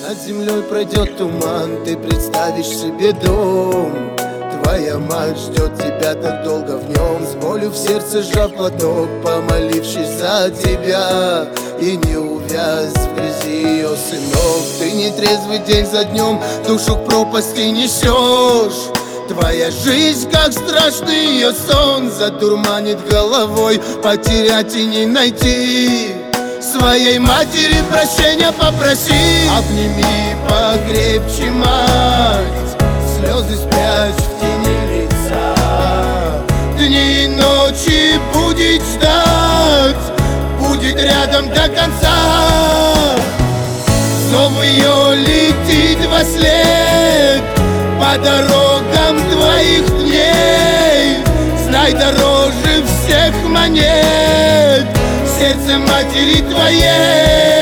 Над землей пройдет туман, ты представишь себе дом. Твоя мать ждет тебя так долго в нем, с болью в сердце сжав платок, помолившись за тебя. И не увяз в грязи ее сынок. Ты нетрезвый день за днем, душу к пропасти несешь. Твоя жизнь, как страшный ее сон, задурманит головой, потерять и не найти. Своей матери прощения попроси, обними покрепче мать, слезы спрячь в тени лица. Дни и ночи будет ждать, будет рядом до конца. Зов ее летит во след по дорогам твоих дней. Знай, дороже всех монет сердце матери твоей.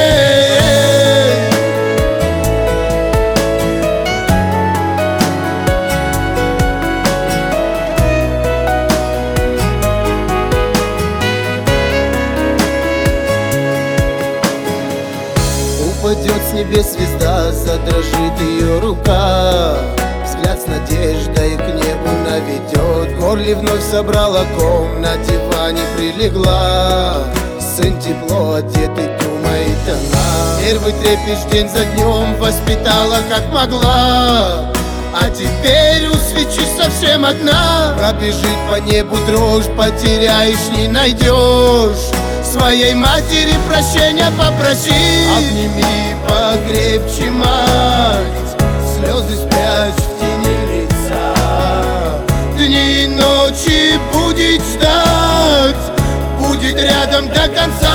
Упадет с небес звезда, задрожит ее рука, взгляд с надеждой к небу наведет. В горле вновь собрала ком, на диване прилегла. Сын тепло одетый, думает она. Первый трепещ день за днем воспитала как могла. А теперь у свечи совсем одна. Пробежит по небу дрожь, потеряешь, не найдешь. Своей матери прощения попроси, обними покрепче мать, слезы спрячь в тени лица. Дни и ночи будет ждать, будет рядом до конца.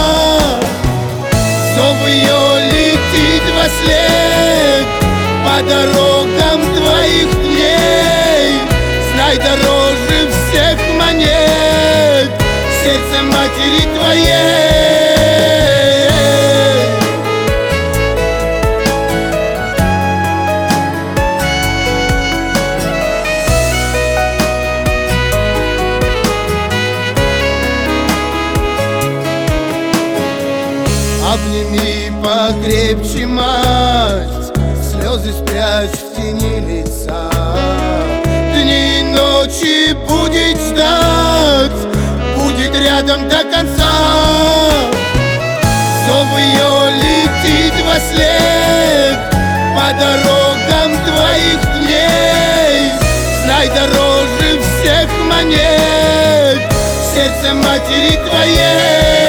Зов ее летит во след по дорогам твоих дней. Знай, дороже всех монет сердце матери твоей. Обними покрепче мать, слезы спрячь в тени лица. Дни и ночи будет ждать, будет рядом до конца. Зов ее летит во след по дорогам твоих дней. Знай, дороже всех монет сердце матери твоей.